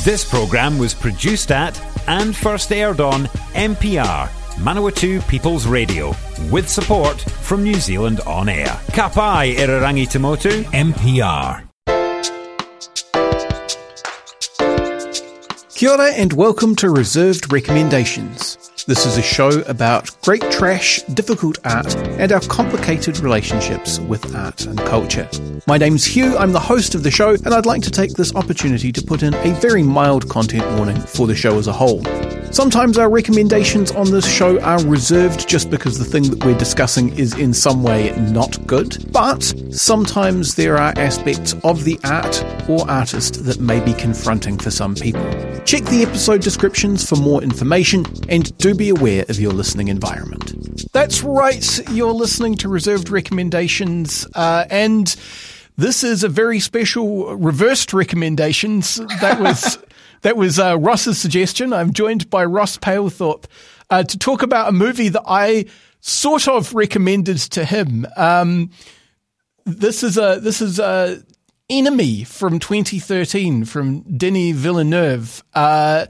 This programme was produced at and first aired on MPR, Manawatu People's Radio, with support from New Zealand On Air. Ka pai Irarangi Tamotu, MPR. Kia ora and welcome to Reserved Recommendations. This is a show about great trash, difficult art, and our complicated relationships with art and culture. My name's Hugh, I'm the host of the show, and I'd like to take this opportunity to put in a very mild content warning for the show as a whole. Sometimes our recommendations on this show are reserved just because the thing that we're discussing is in some way not good, but sometimes there are aspects of the art or artist that may be confronting for some people. Check the episode descriptions for more information, and do be aware of your listening environment. That's right, you're listening to Reserved Recommendations, and this is a very special reversed recommendations. That was Ross's suggestion. I'm joined by Ross Palethorpe to talk about a movie that I sort of recommended to him. This is Enemy from 2013 from Denis Villeneuve. And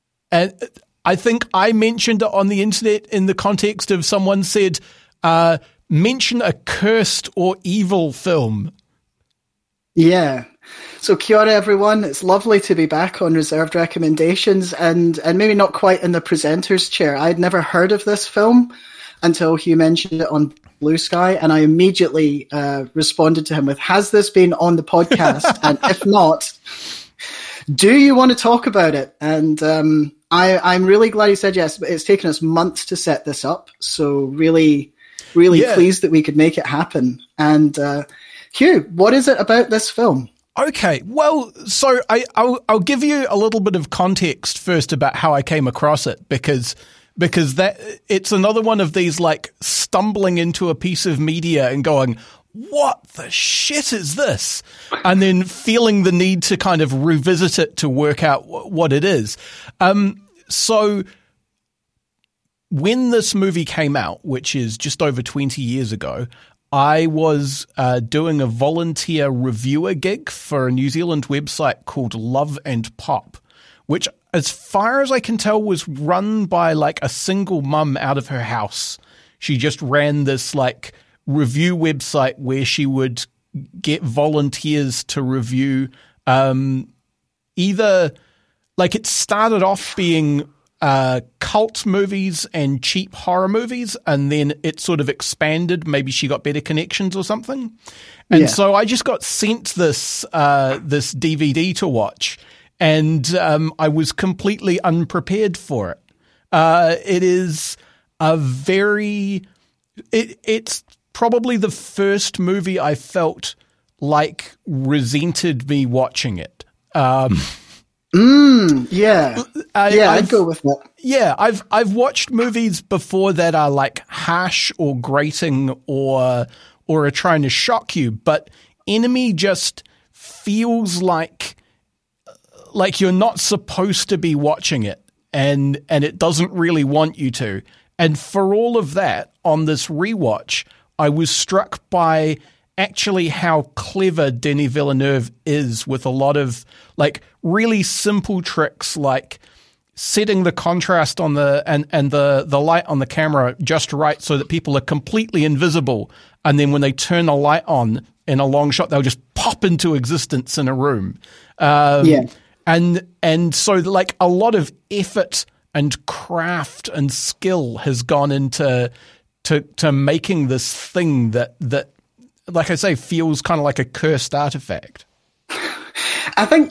I think I mentioned it on the internet in the context of someone said, mention a cursed or evil film. Yeah. So kia ora everyone, it's lovely to be back on Reserved Recommendations and maybe not quite in the presenter's chair. I'd never heard of this film until Hugh mentioned it on Blue Sky, and I immediately responded to him with, has this been on the podcast? And if not, do you want to talk about it? And I'm really glad he said yes, but it's taken us months to set this up, so really pleased that we could make it happen. And Hugh, what is it about this film? Okay, well, so I'll give you a little bit of context first about how I came across it, because that it's another one of these like stumbling into a piece of media and going, what the shit is this? And then feeling the need to kind of revisit it to work out what it is. So when this movie came out, which is just over 20 years ago, I was doing a volunteer reviewer gig for a New Zealand website called Love and Pop, which, as far as I can tell, was run by like a single mum out of her house. She just ran this like review website where she would get volunteers to review either, like, it started off being cult movies and cheap horror movies, and then it sort of expanded. Maybe she got better connections or something. And so I just got sent this DVD to watch, and I was completely unprepared for it. It is it's probably the first movie I felt like resented me watching it. I'd go with that. Yeah, I've watched movies before that are like harsh or grating or are trying to shock you, but Enemy just feels like you're not supposed to be watching it, and it doesn't really want you to. And for all of that, on this rewatch, I was struck by actually how clever Denis Villeneuve is with a lot of like really simple tricks, like setting the contrast on the light on the camera just right so that people are completely invisible, and then when they turn the light on in a long shot, they'll just pop into existence in a room. And so like a lot of effort and craft and skill has gone into making this thing that like I say, feels kind of like a cursed artifact. I think,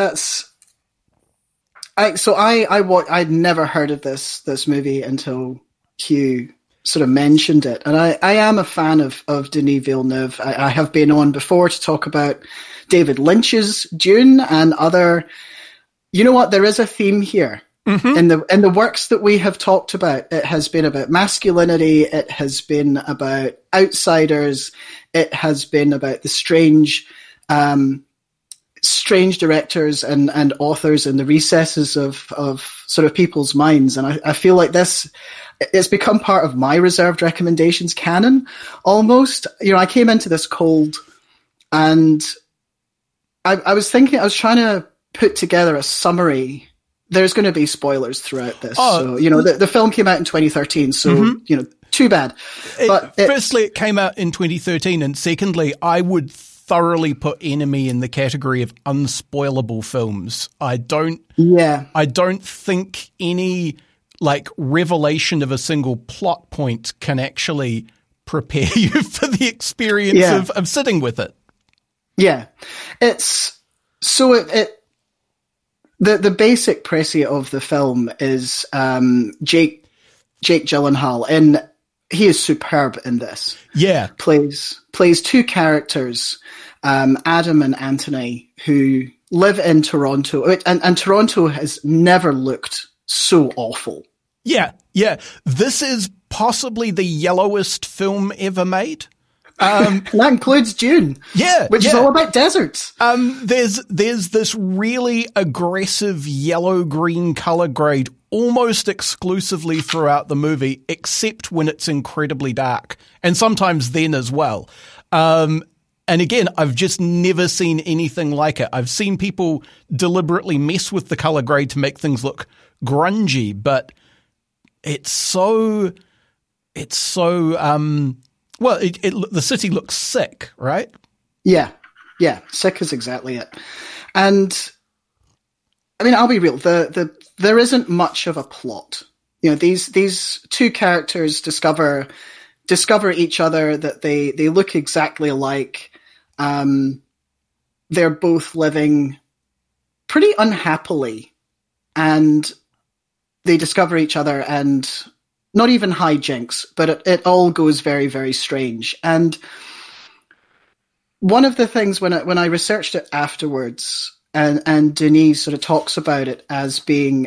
I'd never heard of this movie until Hugh sort of mentioned it. And I am a fan of Denis Villeneuve. I have been on before to talk about David Lynch's Dune and other, you know what, there is a theme here. Mm-hmm. In the works that we have talked about, it has been about masculinity, it has been about outsiders, it has been about the strange directors and authors in the recesses of sort of people's minds. And I feel like it's become part of my Reserved Recommendations canon almost. You know, I came into this cold, and I was trying to put together a summary. There's going to be spoilers throughout this. So, the film came out in 2013, so, too bad. But firstly, it came out in 2013, and secondly, I would thoroughly put Enemy in the category of unspoilable films. I don't think any revelation of a single plot point can actually prepare you for the experience of sitting with it. Yeah. The basic précis of the film is Jake Gyllenhaal, and he is superb in this. Yeah. Plays two characters, Adam and Anthony, who live in Toronto, and Toronto has never looked so awful. Yeah. This is possibly the yellowest film ever made. That includes Dune. Which is all about deserts. There's this really aggressive yellow-green color grade almost exclusively throughout the movie, except when it's incredibly dark, and sometimes then as well. And again, I've just never seen anything like it. I've seen people deliberately mess with the color grade to make things look grungy, but the city looks sick, right? Yeah, sick is exactly it. And I mean, I'll be real. There isn't much of a plot. These two characters discover each other, that they look exactly alike. They're both living pretty unhappily, and they discover each other, and not even hijinks, but it all goes very, very strange. And one of the things when I researched it afterwards, and Denis sort of talks about it as being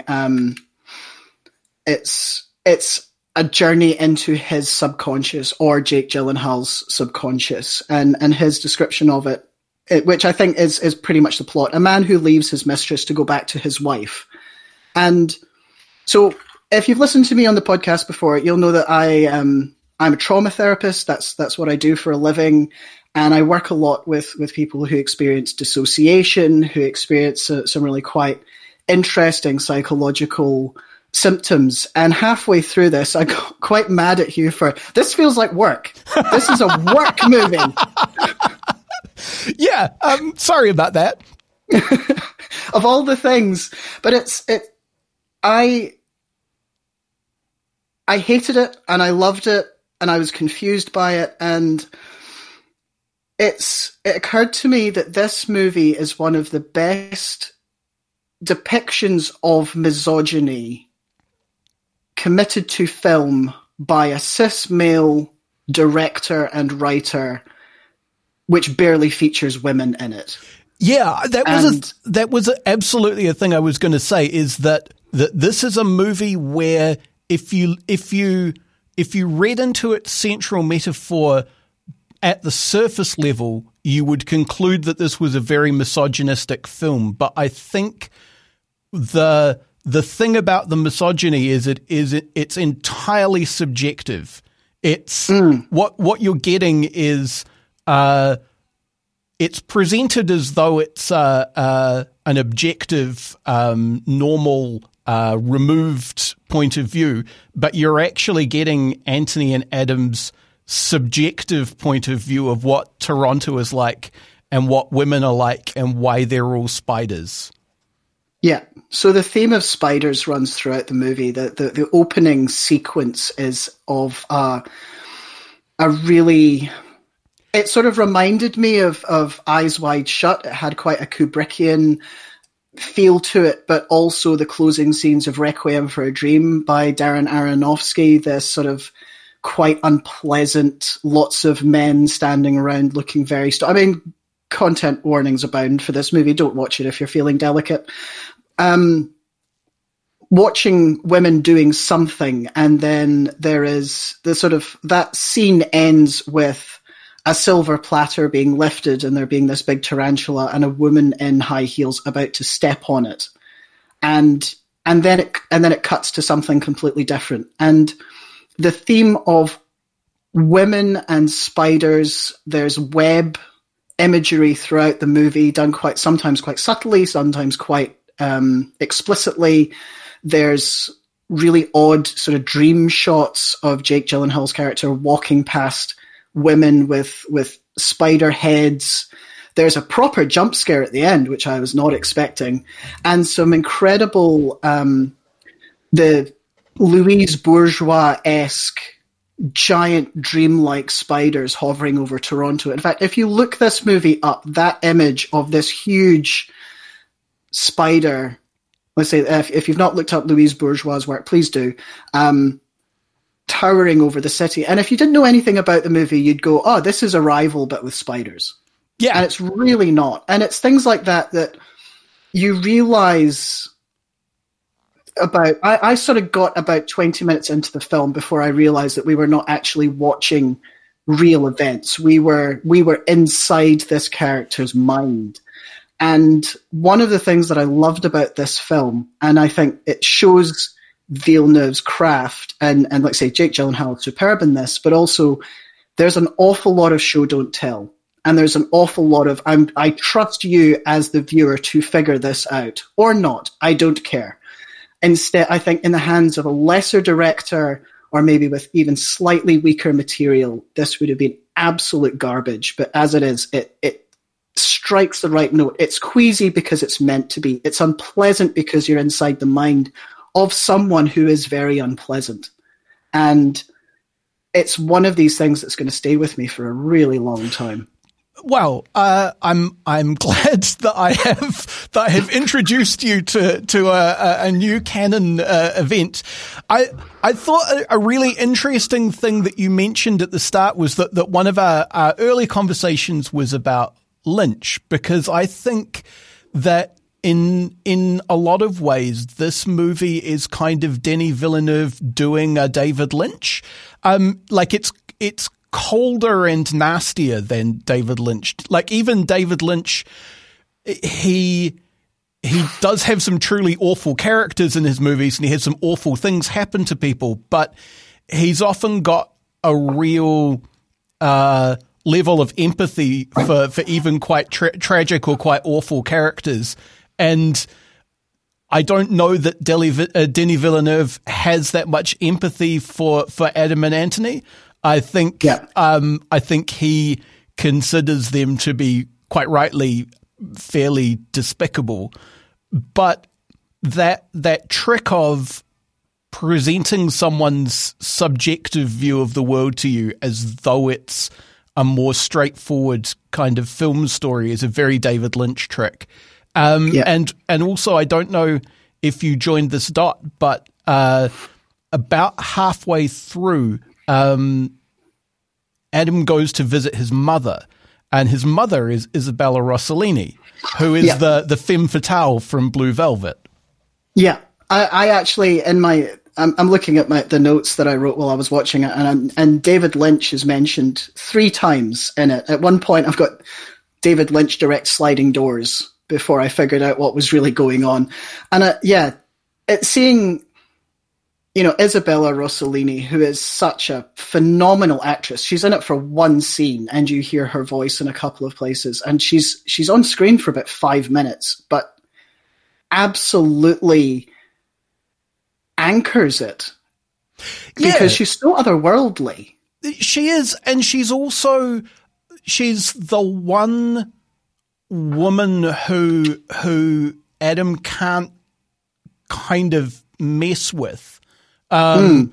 it's a journey into his subconscious, or Jake Gyllenhaal's subconscious, and his description of it, which I think is pretty much the plot. A man who leaves his mistress to go back to his wife. And so if you've listened to me on the podcast before, you'll know that I'm a trauma therapist. That's what I do for a living. And I work a lot with people who experience dissociation, who experience some really quite interesting psychological symptoms. And halfway through this, I got quite mad at you for, this feels like work. This is a work movie. Yeah, sorry about that. Of all the things. But I hated it, and I loved it, and I was confused by it, and it occurred to me that this movie is one of the best depictions of misogyny committed to film by a cis male director and writer, which barely features women in it. Yeah, that was absolutely a thing I was going to say, is that this is a movie where if you read into its central metaphor at the surface level, you would conclude that this was a very misogynistic film. But I think the thing about the misogyny is it's entirely subjective. It's what you're getting is it's presented as though it's an objective, normal, removed point of view, but you're actually getting Anthony and Adam's subjective point of view of what Toronto is like and what women are like and why they're all spiders. Yeah. So the theme of spiders runs throughout the movie. The opening sequence is of a really... It sort of reminded me of Eyes Wide Shut. It had quite a Kubrickian feel to it, but also the closing scenes of Requiem for a Dream by Darren Aronofsky, this sort of quite unpleasant, lots of men standing around looking very... content warnings abound for this movie. Don't watch it if you're feeling delicate. Watching women doing something, and then there is the sort of... That scene ends with a silver platter being lifted and there being this big tarantula and a woman in high heels about to step on it. And then it cuts to something completely different. And the theme of women and spiders, there's web imagery throughout the movie, done sometimes quite subtly, sometimes quite explicitly. There's really odd sort of dream shots of Jake Gyllenhaal's character walking past women with spider heads. There's a proper jump scare at the end, which I was not expecting, and some incredible the Louise Bourgeois-esque giant dreamlike spiders hovering over Toronto. In fact, if you look this movie up, that image of this huge spider, let's say, if you've not looked up Louise Bourgeois' work, please do, towering over the city. And if you didn't know anything about the movie, you'd go, oh, this is Arrival, but with spiders. Yeah. And it's really not. And it's things like that you realize about. I sort of got about 20 minutes into the film before I realized that we were not actually watching real events. We were inside this character's mind. And one of the things that I loved about this film, and I think it shows Villeneuve's craft, and like I say, Jake Gyllenhaal is superb in this, but also there's an awful lot of show don't tell. And there's an awful lot of, I trust you as the viewer to figure this out, or not. I don't care. Instead, I think in the hands of a lesser director, or maybe with even slightly weaker material, this would have been absolute garbage. But as it is, it strikes the right note. It's queasy because it's meant to be. It's unpleasant because you're inside the mind of someone who is very unpleasant. And it's one of these things that's going to stay with me for a really long time. Well, I'm glad that I have introduced you to a new canon event. I thought a really interesting thing that you mentioned at the start was that one of our early conversations was about Lynch, because I think that in a lot of ways this movie is kind of Denis Villeneuve doing a David Lynch. Like it's colder and nastier than David Lynch. Like even David Lynch, he does have some truly awful characters in his movies, and he has some awful things happen to people, but he's often got a real level of empathy for even quite tragic or quite awful characters. And I don't know that Denis Villeneuve has that much empathy for Adam and Anthony. I think he considers them to be quite rightly fairly despicable, but that trick of presenting someone's subjective view of the world to you as though it's a more straightforward kind of film story is a very David Lynch trick. And also, I don't know if you joined this dot, but about halfway through, Adam goes to visit his mother, and his mother is Isabella Rossellini, who is the femme fatale from Blue Velvet. Yeah, I actually, I'm looking at the notes that I wrote while I was watching it, and David Lynch is mentioned 3 times in it. At one point, I've got David Lynch directs Sliding Doors before I figured out what was really going on. And seeing, Isabella Rossellini, who is such a phenomenal actress. She's in it for one scene, and you hear her voice in a couple of places, and she's on screen for about 5 minutes, but absolutely anchors it because she's so otherworldly. She is, and she's the one woman who Adam can't kind of mess with. And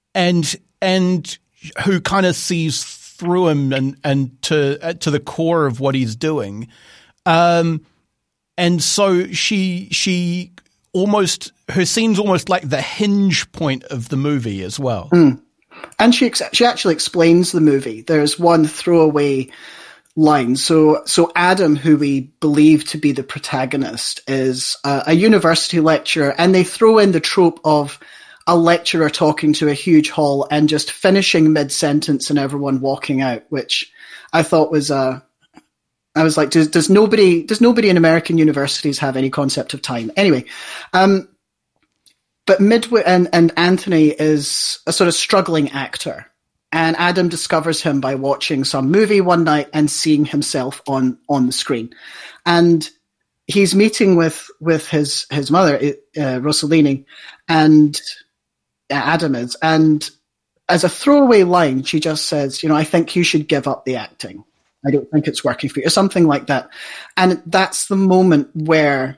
who kind of sees through him and to the core of what he's doing. And so she almost, her scene's almost like the hinge point of the movie as well. And she actually explains the movie. There's one throwaway line. So Adam, who we believe to be the protagonist, is a university lecturer, and they throw in the trope of a lecturer talking to a huge hall and just finishing mid-sentence and everyone walking out, which I thought was I was like, does nobody in American universities have any concept of time? Anyway, but Midway and Anthony is a sort of struggling actor, And Adam discovers him by watching some movie one night and seeing himself on the screen. And he's meeting with his mother, Rossellini, and Adam is. And as a throwaway line, she just says, I think you should give up the acting. I don't think it's working for you, or something like that. And that's the moment where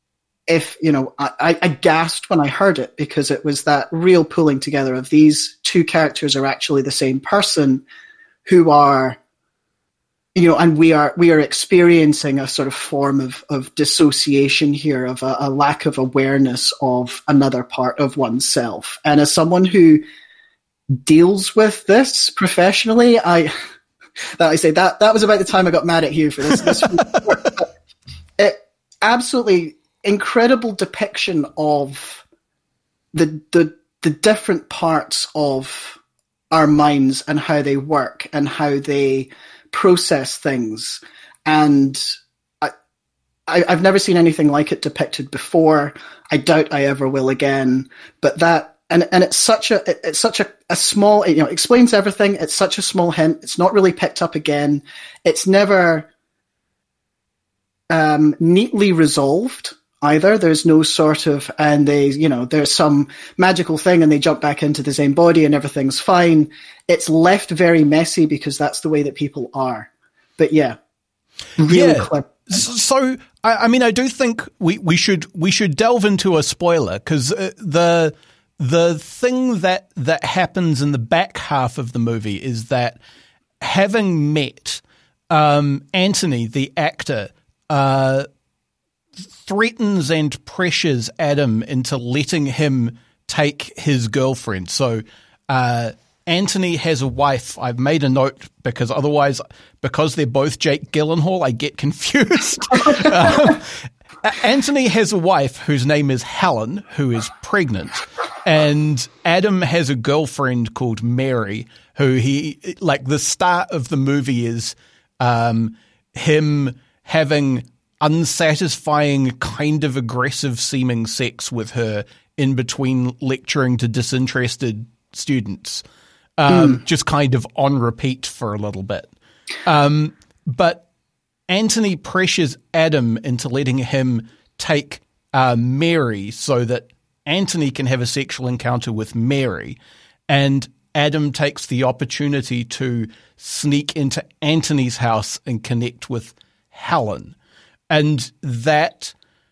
I gasped when I heard it, because it was that real pulling together of these two characters are actually the same person who are, and we are experiencing a sort of form of dissociation here, of a lack of awareness of another part of oneself. And as someone who deals with this professionally, that was about the time I got mad at Hugh for this. It absolutely incredible depiction of the different parts of our minds and how they work and how they process things. And I've never seen anything like it depicted before. I doubt I ever will again. But that, and it's such a small, it explains everything. It's such a small hint. It's not really picked up again. It's never neatly resolved either. There's no sort of, and there's some magical thing and they jump back into the same body and everything's fine. It's left very messy because that's the way that people are. But really clever. So, I do think we should delve into a spoiler, because the thing that happens in the back half of the movie is that, having met Anthony, the actor, threatens and pressures Adam into letting him take his girlfriend. So Anthony has a wife. I've made a note because they're both Jake Gyllenhaal, I get confused. Anthony has a wife whose name is Helen, who is pregnant, and Adam has a girlfriend called Mary, who the start of the movie is him having unsatisfying, kind of aggressive seeming sex with her in between lecturing to disinterested students, just kind of on repeat for a little bit. But Anthony pressures Adam into letting him take Mary so that Anthony can have a sexual encounter with Mary, and Adam takes the opportunity to sneak into Anthony's house and connect with Helen. And that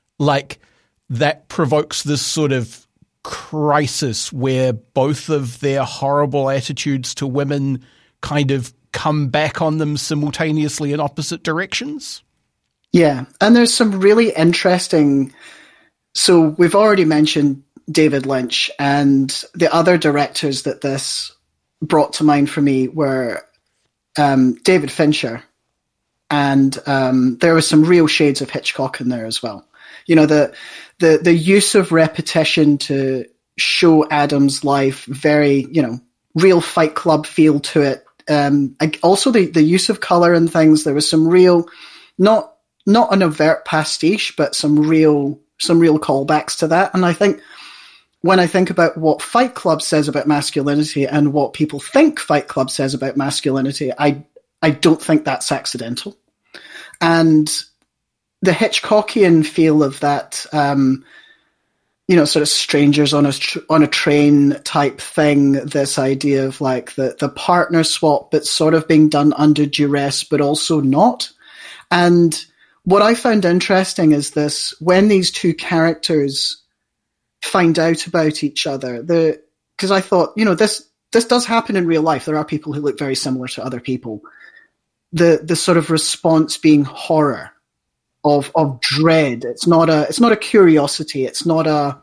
provokes this sort of crisis where both of their horrible attitudes to women kind of come back on them simultaneously in opposite directions. Yeah, and there's some really interesting... So we've already mentioned David Lynch, and the other directors that this brought to mind for me were David Fincher. And there was some real shades of Hitchcock in there as well. The use of repetition to show Adam's life, very, real Fight Club feel to it. Also the use of color and things. There was some real, not an overt pastiche, but some real callbacks to that. And I think when I think about what Fight Club says about masculinity and what people think Fight Club says about masculinity, I don't think that's accidental. And the Hitchcockian feel of that, sort of strangers on a train type thing, this idea of like the partner swap, but sort of being done under duress, but also not. And what I found interesting is this, when these two characters find out about each other, because I thought, this does happen in real life. There are people who look very similar to other people. The sort of response being horror, of dread. It's not a curiosity. It's not a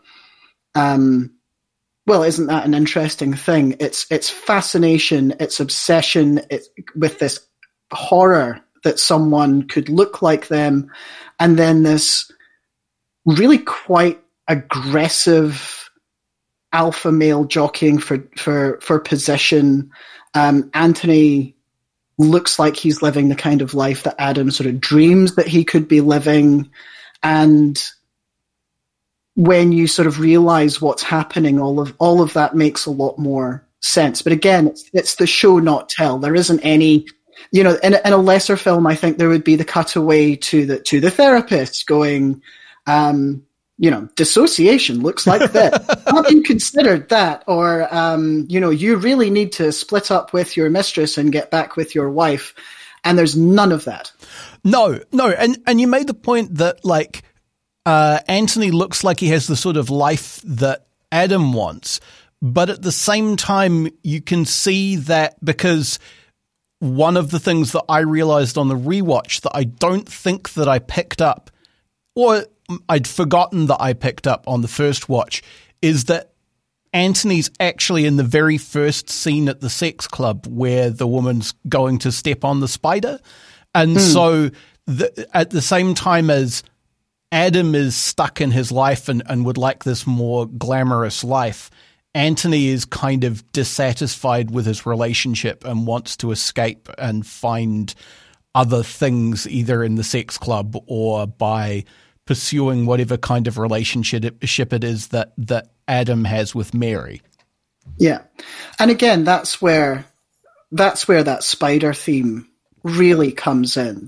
isn't that an interesting thing? It's fascination. It's obsession. It's with this horror that someone could look like them, and then this really quite aggressive alpha male jockeying for position. Anthony looks like he's living the kind of life that Adam sort of dreams that he could be living. And when you sort of realize what's happening, all of that makes a lot more sense. But again, it's the show, not tell. There isn't any, you know, in a lesser film, I think there would be the cutaway to the therapist going, you know, dissociation looks like this. Have you considered that? Or, you know, you really need to split up with your mistress and get back with your wife. And there's none of that. No. And you made the point that, like, Anthony looks like he has the sort of life that Adam wants. But at the same time, you can see that, because one of the things that I realized on the rewatch that I don't think that I picked up, or I'd forgotten that I picked up on the first watch, is that Anthony's actually in the very first scene at the sex club where the woman's going to step on the spider. And so at the same time as Adam is stuck in his life and would like this more glamorous life, Anthony is kind of dissatisfied with his relationship and wants to escape and find other things, either in the sex club or by pursuing whatever kind of relationship it is that Adam has with Mary. Yeah. And again, that's where that spider theme really comes in.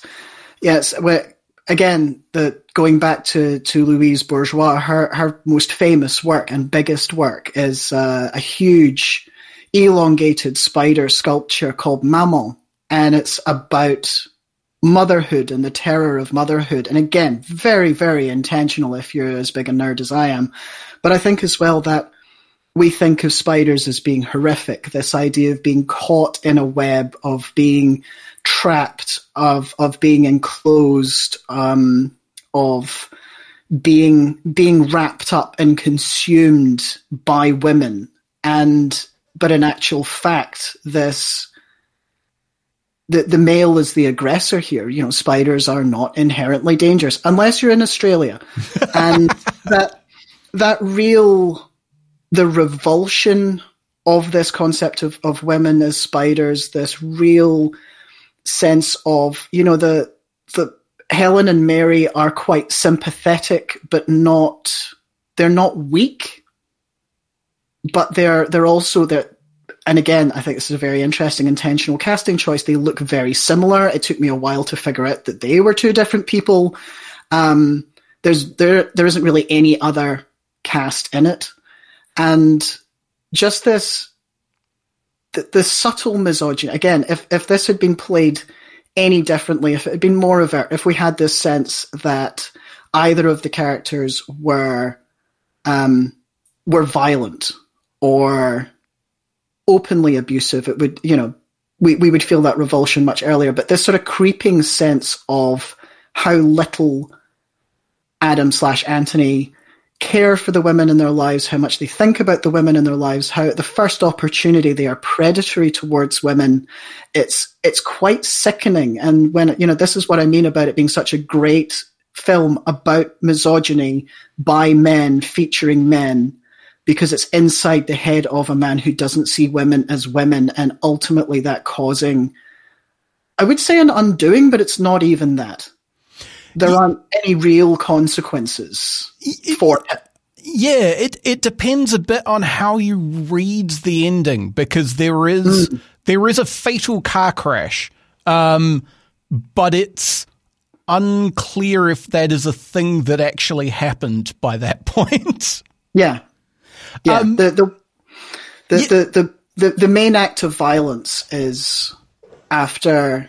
Going back to Louise Bourgeois, her most famous work and biggest work is a huge elongated spider sculpture called Maman. And it's about motherhood and the terror of motherhood. And again, very, very intentional if you're as big a nerd as I am. But I think as well that we think of spiders as being horrific, this idea of being caught in a web, of being trapped, of being enclosed, of being wrapped up and consumed by women. But in actual fact, the male is the aggressor here. You know, spiders are not inherently dangerous unless you're in Australia. And the revulsion of this concept of women as spiders, this real sense of, you know, the Helen and Mary are quite sympathetic, but they're not weak, but they're also there. And again, I think this is a very interesting intentional casting choice. They look very similar. It took me a while to figure out that they were two different people. There isn't really any other cast in it. And just this subtle misogyny. Again, if this had been played any differently, if it had been more overt, if we had this sense that either of the characters were violent or openly abusive, it would, you know, we would feel that revulsion much earlier. But this sort of creeping sense of how little Adam/Anthony care for the women in their lives, how much they think about the women in their lives, how at the first opportunity they are predatory towards women. It's quite sickening. And when, you know, this is what I mean about it being such a great film about misogyny by men, featuring men, because it's inside the head of a man who doesn't see women as women, and ultimately that causing, I would say, an undoing, but it's not even that. There aren't any real consequences for it. Yeah, it depends a bit on how you read the ending, because there is a fatal car crash, but it's unclear if that is a thing that actually happened by that point. Yeah. Yeah, the main act of violence is after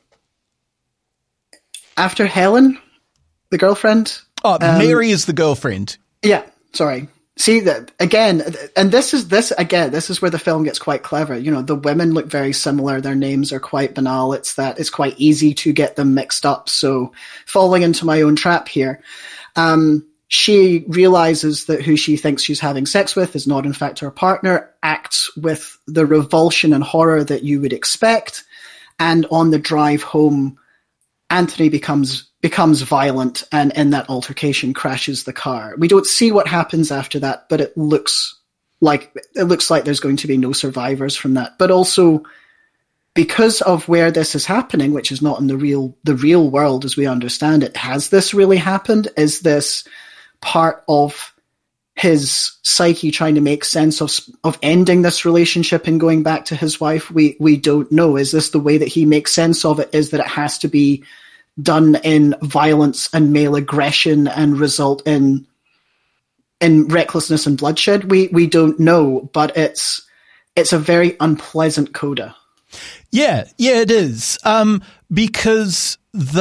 Helen, the girlfriend. Oh, Mary is the girlfriend. Yeah, sorry. See that again, and this is where the film gets quite clever. You know, the women look very similar. Their names are quite banal. It's quite easy to get them mixed up. So, falling into my own trap here. She realizes that who she thinks she's having sex with is not in fact her partner, acts with the revulsion and horror that you would expect, and on the drive home, Anthony becomes violent, and in that altercation crashes the car. We don't see what happens after that, but it looks like there's going to be no survivors from that. But also, because of where this is happening, which is not in the real world as we understand it, has this really happened? Is this part of his psyche trying to make sense of ending this relationship and going back to his wife, we don't know. Is this the way that he makes sense of it? Is that it has to be done in violence and male aggression and result in recklessness and bloodshed? We don't know, but it's a very unpleasant coda. Yeah, it is. Because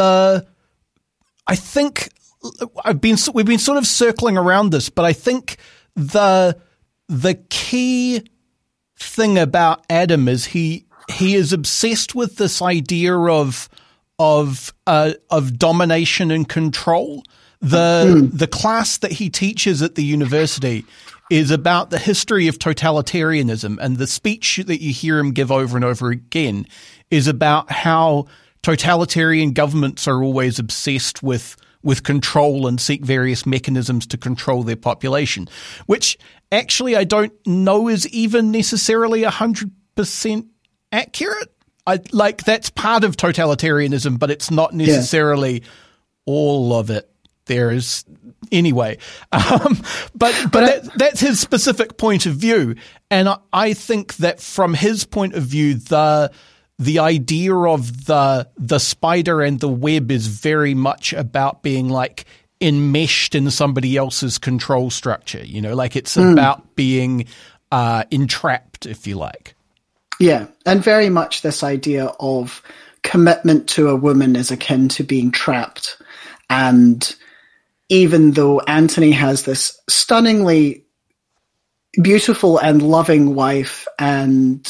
I think we've been sort of circling around this, but I think the key thing about Adam is he is obsessed with this idea of domination and control. The class that he teaches at the university is about the history of totalitarianism, and the speech that you hear him give over and over again is about how totalitarian governments are always obsessed with control and seek various mechanisms to control their population, which actually I don't know is even necessarily 100% accurate. That's part of totalitarianism, but it's not necessarily all of it. There is anyway, but that's his specific point of view, and I think that from his point of view, the idea of the spider and the web is very much about being like enmeshed in somebody else's control structure. It's about being entrapped, if you like. Yeah, and very much this idea of commitment to a woman is akin to being trapped. And even though Anthony has this stunningly beautiful and loving wife and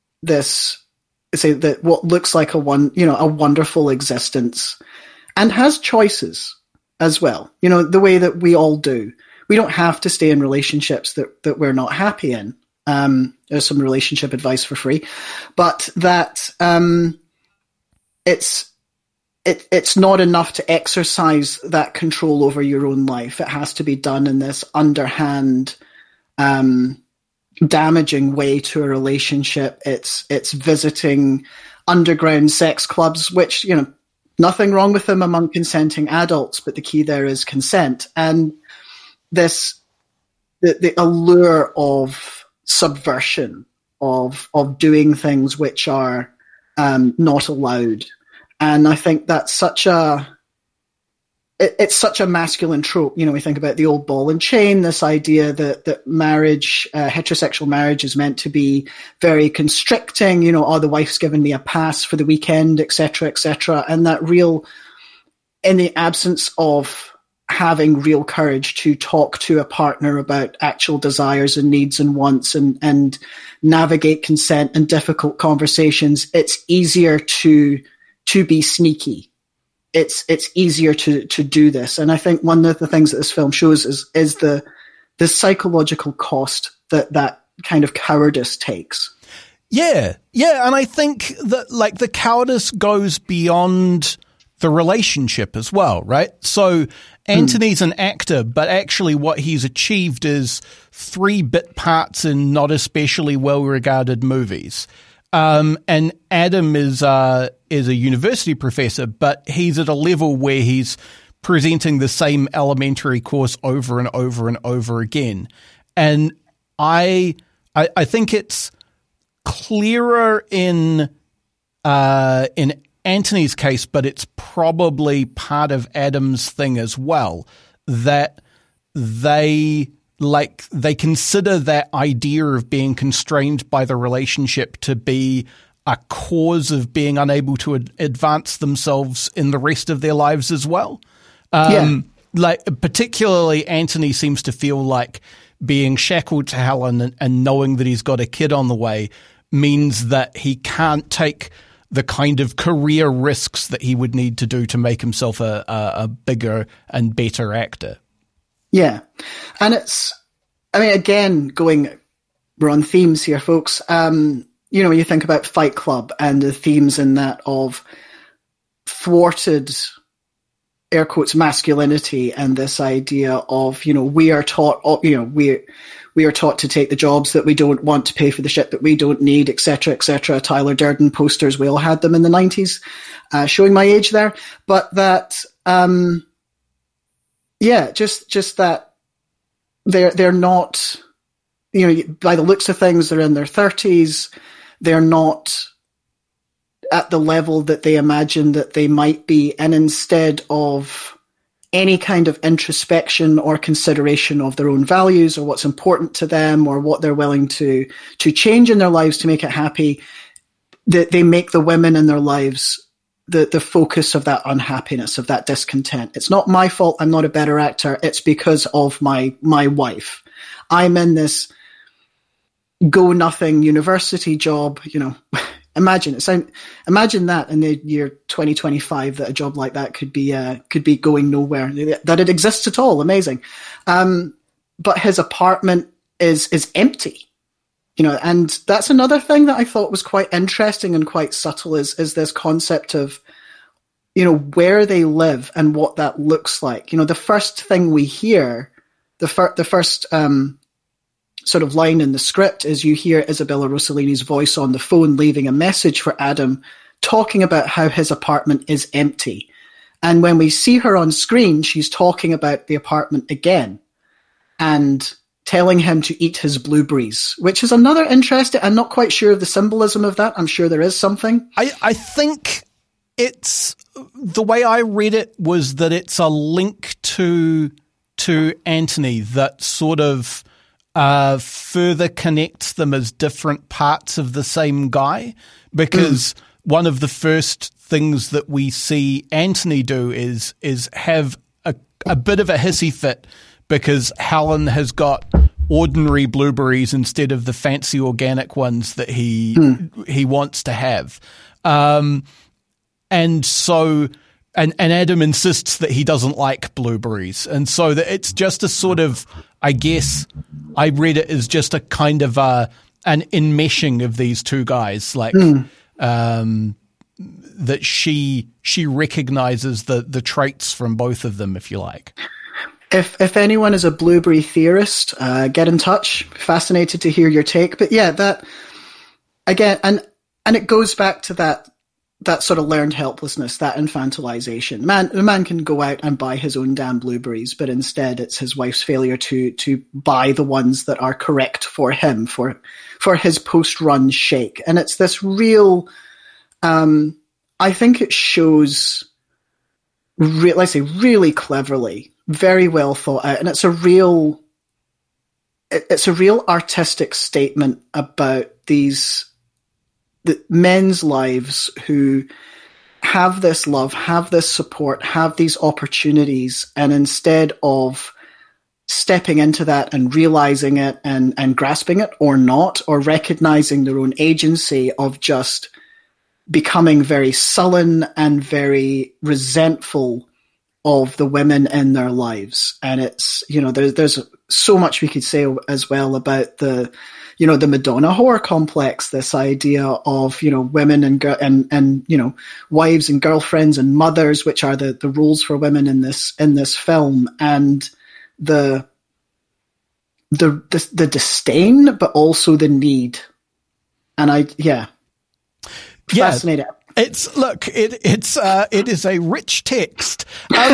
what looks like a wonderful existence, and has choices as well, the way that we all do. We don't have to stay in relationships that we're not happy in. There's some relationship advice for free, but that it's not enough to exercise that control over your own life. It has to be done in this underhand, damaging way to a relationship. It's visiting underground sex clubs, which, nothing wrong with them among consenting adults, but the key there is consent. And the allure of subversion, of doing things which are not allowed. And I think that's it's such a masculine trope. We think about the old ball and chain, this idea that marriage, heterosexual marriage is meant to be very constricting, the wife's given me a pass for the weekend, et cetera, and that in the absence of having real courage to talk to a partner about actual desires and needs and wants and navigate consent and difficult conversations, it's easier to be sneaky. It's easier to do this. And I think one of the things that this film shows is the psychological cost that kind of cowardice takes. Yeah. And I think that the cowardice goes beyond the relationship as well, right? So Anthony's an actor, but actually what he's achieved is 3 bit parts in not especially well-regarded movies. And Adam is a university professor, but he's at a level where he's presenting the same elementary course over and over and over again. And I think it's clearer in Anthony's case, but it's probably part of Adam's thing as well, that they consider that idea of being constrained by the relationship to be a cause of being unable to advance themselves in the rest of their lives as well. Particularly Anthony seems to feel like being shackled to Helen and knowing that he's got a kid on the way means that he can't take the kind of career risks that he would need to do to make himself a bigger and better actor. Yeah. And again, we're on themes here, folks. When you think about Fight Club and the themes in that of thwarted, air quotes, masculinity, and this idea of, we are taught, we are taught to take the jobs that we don't want, to pay for the shit that we don't need, et cetera, et cetera. Tyler Durden posters, we all had them in the 90s, showing my age there. But that, just that they're not, by the looks of things, they're in their 30s. They're not at the level that they imagine that they might be. And instead of any kind of introspection or consideration of their own values or what's important to them or what they're willing to change in their lives to make it happy, that they make the women in their lives the focus of that unhappiness, of that discontent. It's not my fault. I'm not a better actor. It's because of my wife. I'm in this go nothing university job, Imagine that in the year 2025, that a job like that could be going nowhere, that it exists at all. Amazing. But his apartment is empty, and that's another thing that I thought was quite interesting and quite subtle is this concept of, where they live and what that looks like. The first thing we hear, the first sort of line in the script is you hear Isabella Rossellini's voice on the phone leaving a message for Adam, talking about how his apartment is empty. And when we see her on screen, she's talking about the apartment again and telling him to eat his blueberries, which is another interesting. I'm not quite sure of the symbolism of that. I'm sure there is something. I think it's, the way I read it was that it's a link to Antony that sort of further connects them as different parts of the same guy, because one of the first things that we see Antony do is have a bit of a hissy fit because Helen has got ordinary blueberries instead of the fancy organic ones that he wants to have. And so and Adam insists that he doesn't like blueberries. And so that it's just a sort of, I guess I read it as just a kind of an enmeshing of these two guys, like that she recognizes the traits from both of them, if you like. If anyone is a blueberry theorist, get in touch. Fascinated to hear your take. But yeah, that again, and it goes back to that sort of learned helplessness, that infantilization. The man can go out and buy his own damn blueberries, but instead it's his wife's failure to buy the ones that are correct for him, for his post-run shake. And it's this real, I think it shows, really cleverly, very well thought out. And it's a real artistic statement about the men's lives who have this love, have this support, have these opportunities, and instead of stepping into that and realizing it and grasping it or not, or recognizing their own agency of just becoming very sullen and very resentful of the women in their lives. And it's, there's so much we could say as well about the Madonna horror complex, this idea of, women and wives and girlfriends and mothers, which are the roles for women in this film, and the disdain, but also the need. And fascinating. It is a rich text.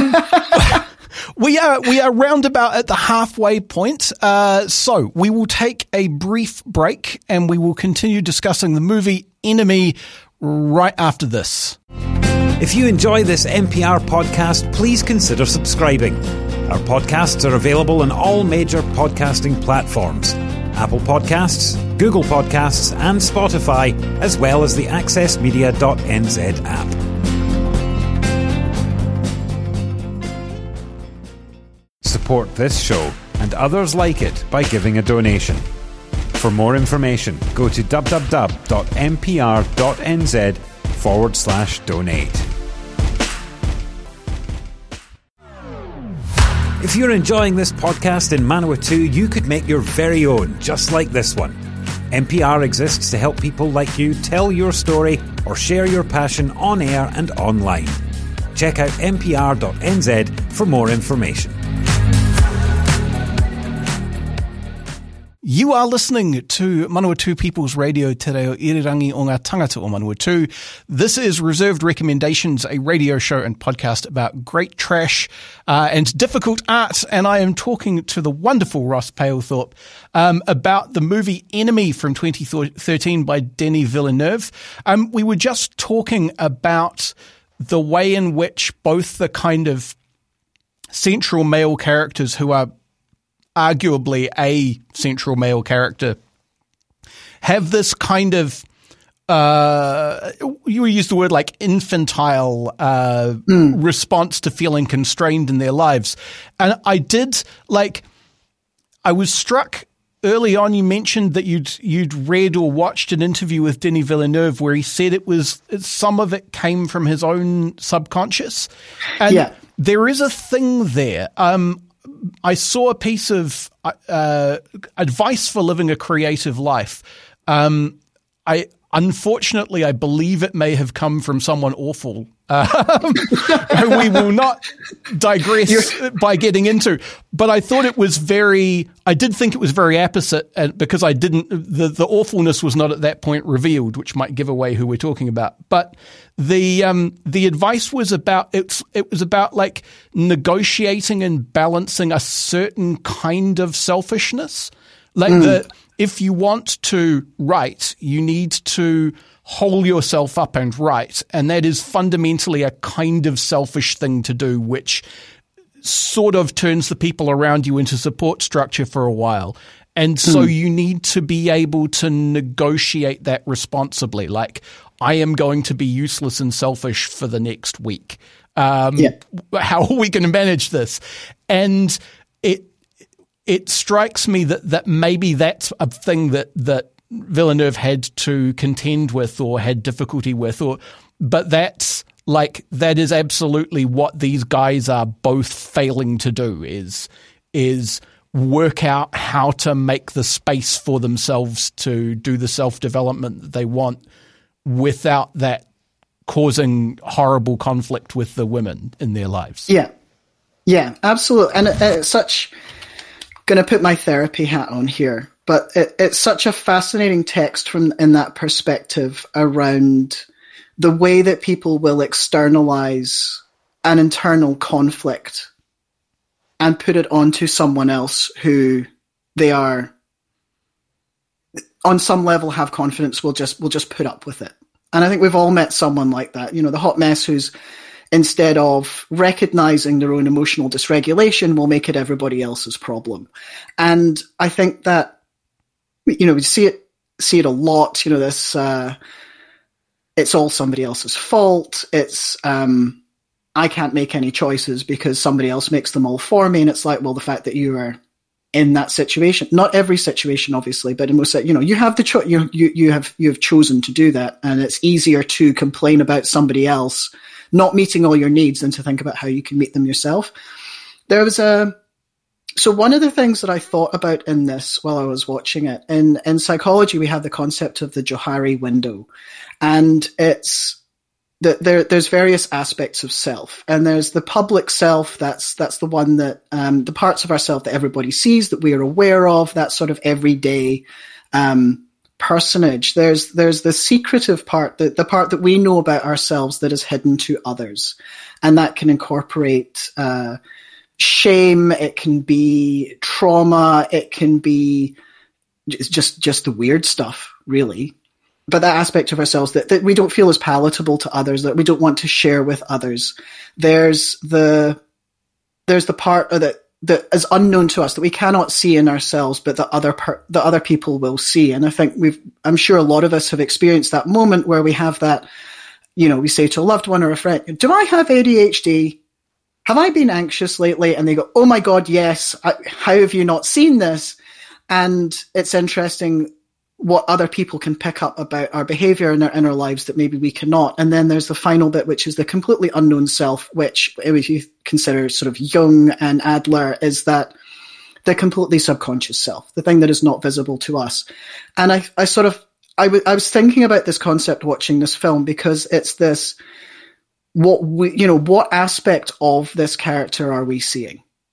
We are roundabout at the halfway point, so we will take a brief break and we will continue discussing the movie Enemy right after this. If you enjoy this NPR podcast, please consider subscribing. Our podcasts are available on all major podcasting platforms: Apple Podcasts, Google Podcasts, and Spotify, as well as the accessmedia.nz app. Support this show and others like it by giving a donation. For more information, go to www.npr.nz/donate. If you're enjoying this podcast in Manawatu, you could make your very own, just like this one. NPR exists to help people like you tell your story or share your passion on air and online. Check out npr.nz for more information. You are listening to Manawatu People's Radio Te Reo Irirangi o ngā tangata o Manawatu. This is Reserved Recommendations, a radio show and podcast about great trash and difficult art. And I am talking to the wonderful Ross Palethorpe about the movie Enemy from 2013 by Denis Villeneuve. We were just talking about the way in which both the kind of central male characters who are arguably a central male character have this kind of you use the word like infantile response to feeling constrained in their lives. And I was struck early on. You mentioned that you'd read or watched an interview with Denis Villeneuve where he said some of it came from his own subconscious. And there is a thing there. I saw a piece of advice for living a creative life. Unfortunately, I believe it may have come from someone awful. We will not digress by getting into. But I thought I did think it was very apposite, because the awfulness was not at that point revealed, which might give away who we're talking about. But the advice was about, it was about like negotiating and balancing a certain kind of selfishness. If you want to write, you need to hole yourself up and write. And that is fundamentally a kind of selfish thing to do, which sort of turns the people around you into support structure for a while. And so you need to be able to negotiate that responsibly. Like, I am going to be useless and selfish for the next week. How are we going to manage this? And it strikes me that maybe that's a thing that Villeneuve had to contend with or had difficulty with, but that is absolutely what these guys are both failing to do is work out how to make the space for themselves to do the self-development that they want without that causing horrible conflict with the women in their lives. Yeah, absolutely. And it's such... going to put my therapy hat on here, but it's such a fascinating text in that perspective around the way that people will externalize an internal conflict and put it onto someone else who they are, on some level, have confidence will just put up with it. And I think we've all met someone like that. You know, the hot mess who's, instead of recognizing their own emotional dysregulation, will make it everybody else's problem. And I think that, we see it a lot, this, it's all somebody else's fault. It's, I can't make any choices because somebody else makes them all for me. And it's like, well, the fact that you are in that situation, not every situation, obviously, but in most, you have the choice, you have chosen to do that. And it's easier to complain about somebody else not meeting all your needs than to think about how you can meet them yourself. So one of the things that I thought about in this while I was watching it, in psychology, we have the concept of the Johari window, and it's that there's various aspects of self, and there's the public self. That's the one that, the parts of ourself that everybody sees, that we are aware of, that sort of everyday, personage. There's the secretive part, the part that we know about ourselves that is hidden to others, and that can incorporate shame. It can be trauma. It can be just the weird stuff, really. But that aspect of ourselves that we don't feel as palatable to others, that we don't want to share with others. There's the part that is unknown to us, that we cannot see in ourselves, but that other people will see. And I think I'm sure a lot of us have experienced that moment where we have that, we say to a loved one or a friend, do I have ADHD? Have I been anxious lately? And they go, oh my God, yes. How have you not seen this? And it's interesting what other people can pick up about our behavior in our lives that maybe we cannot. And then there's the final bit, which is the completely unknown self, which, if you consider sort of Jung and Adler, is that the completely subconscious self, the thing that is not visible to us. And I was thinking about this concept watching this film, because it's this, what aspect of this character are we seeing?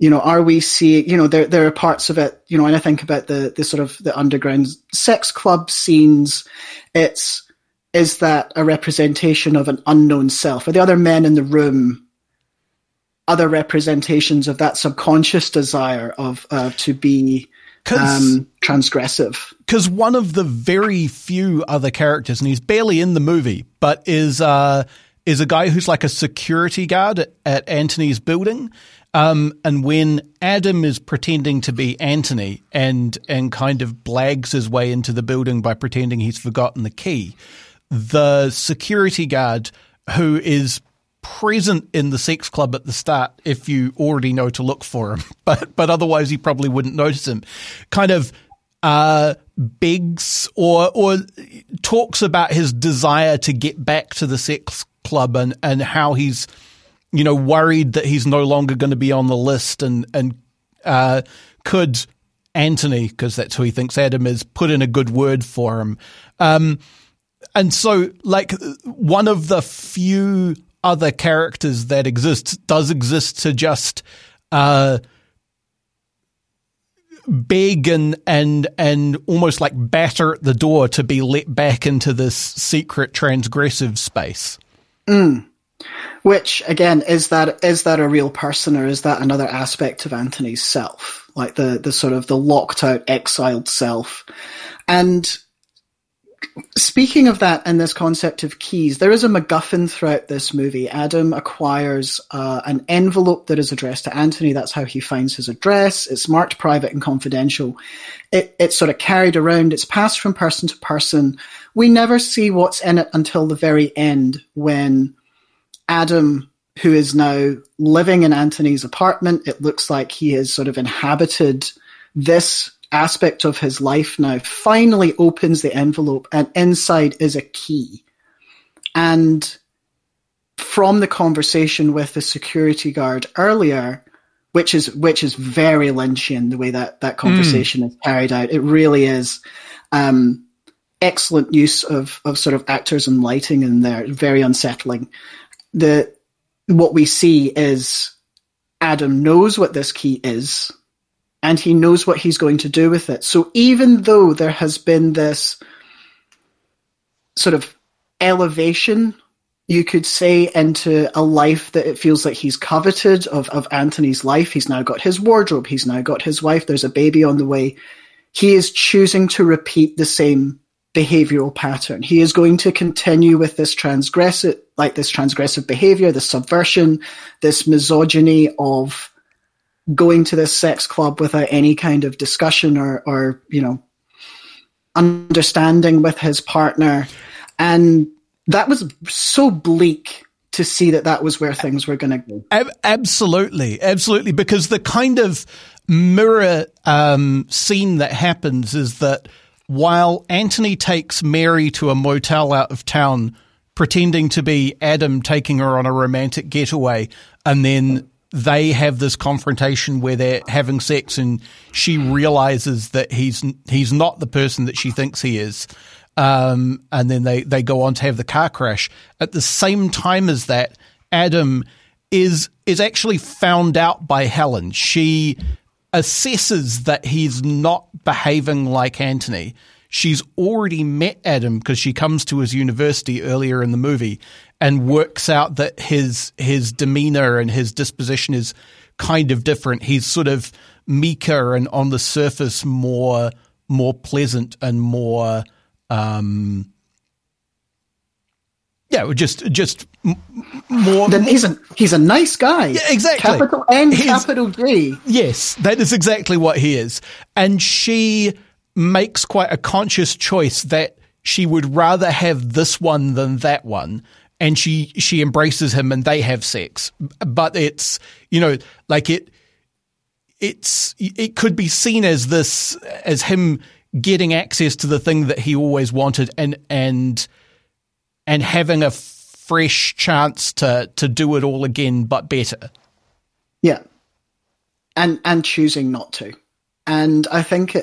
are we seeing, there are parts of it, when I think about the sort of the underground sex club scenes, is that a representation of an unknown self? Are the other men in the room other representations of that subconscious desire of to be transgressive? Because one of the very few other characters, and he's barely in the movie, but is a guy who's like a security guard at Anthony's building. And when Adam is pretending to be Anthony and kind of blags his way into the building by pretending he's forgotten the key, the security guard, who is present in the sex club at the start, if you already know to look for him, but otherwise you probably wouldn't notice him, kind of begs or talks about his desire to get back to the sex club and how he's worried that he's no longer going to be on the list and could Anthony, because that's who he thinks Adam is, put in a good word for him. And so, like, one of the few other characters that does exist to just beg and almost like batter at the door to be let back into this secret transgressive space. Which, again, is that a real person, or is that another aspect of Anthony's self, like the sort of the locked out, exiled self? And speaking of that and this concept of keys, there is a MacGuffin throughout this movie. Adam acquires an envelope that is addressed to Anthony. That's how he finds his address. It's marked private and confidential. It's sort of carried around. It's passed from person to person. We never see what's in it until the very end, when Adam, who is now living in Anthony's apartment, it looks like he has sort of inhabited this aspect of his life now, finally opens the envelope, and inside is a key. And from the conversation with the security guard earlier, which is very Lynchian, the way that conversation is carried out, it really is excellent use of sort of actors and lighting in there, very unsettling. What we see is Adam knows what this key is, and he knows what he's going to do with it. So even though there has been this sort of elevation, you could say, into a life that it feels like he's coveted of Anthony's life. He's now got his wardrobe. He's now got his wife. There's a baby on the way. He is choosing to repeat the same behavioral pattern. He is going to continue with this transgressive behavior, this subversion, this misogyny of going to this sex club without any kind of discussion or understanding with his partner. And that was so bleak to see that was where things were going to go. Absolutely, because the kind of mirror scene that happens is that while Anthony takes Mary to a motel out of town, pretending to be Adam taking her on a romantic getaway, and then they have this confrontation where they're having sex and she realizes that he's not the person that she thinks he is. And then they go on to have the car crash. At the same time as that, Adam is actually found out by Helen. She assesses that he's not behaving like Anthony. She's already met Adam because she comes to his university earlier in the movie and works out that his demeanor and his disposition is kind of different. He's sort of meeker and on the surface more pleasant and more just more. Then he's a nice guy. Yeah, exactly. Capital N, capital G. Yes, that is exactly what he is. And she makes quite a conscious choice that she would rather have this one than that one. And she embraces him and they have sex. But it's, it could be seen as him getting access to the thing that he always wanted and having a fresh chance to do it all again, but better. Yeah. And choosing not to. And I think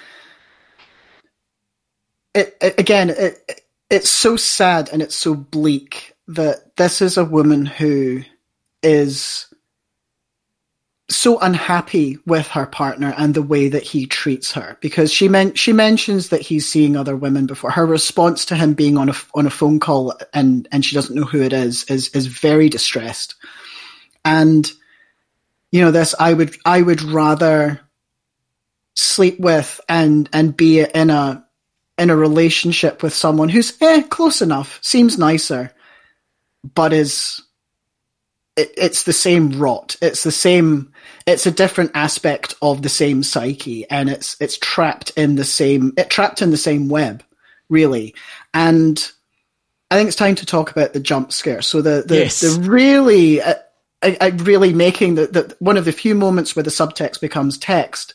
it's so sad and it's so bleak that this is a woman who is so unhappy with her partner and the way that he treats her, because she mentions that he's seeing other women before. Her response to him being on a phone call and she doesn't know who it is very distressed. And this, I would rather sleep with and be in a relationship with someone who's close enough, seems nicer, but it's the same rot. It's a different aspect of the same psyche, and it's trapped in the same web, really. And I think it's time to talk about the jump scare. So the really, I really making the one of the few moments where the subtext becomes text.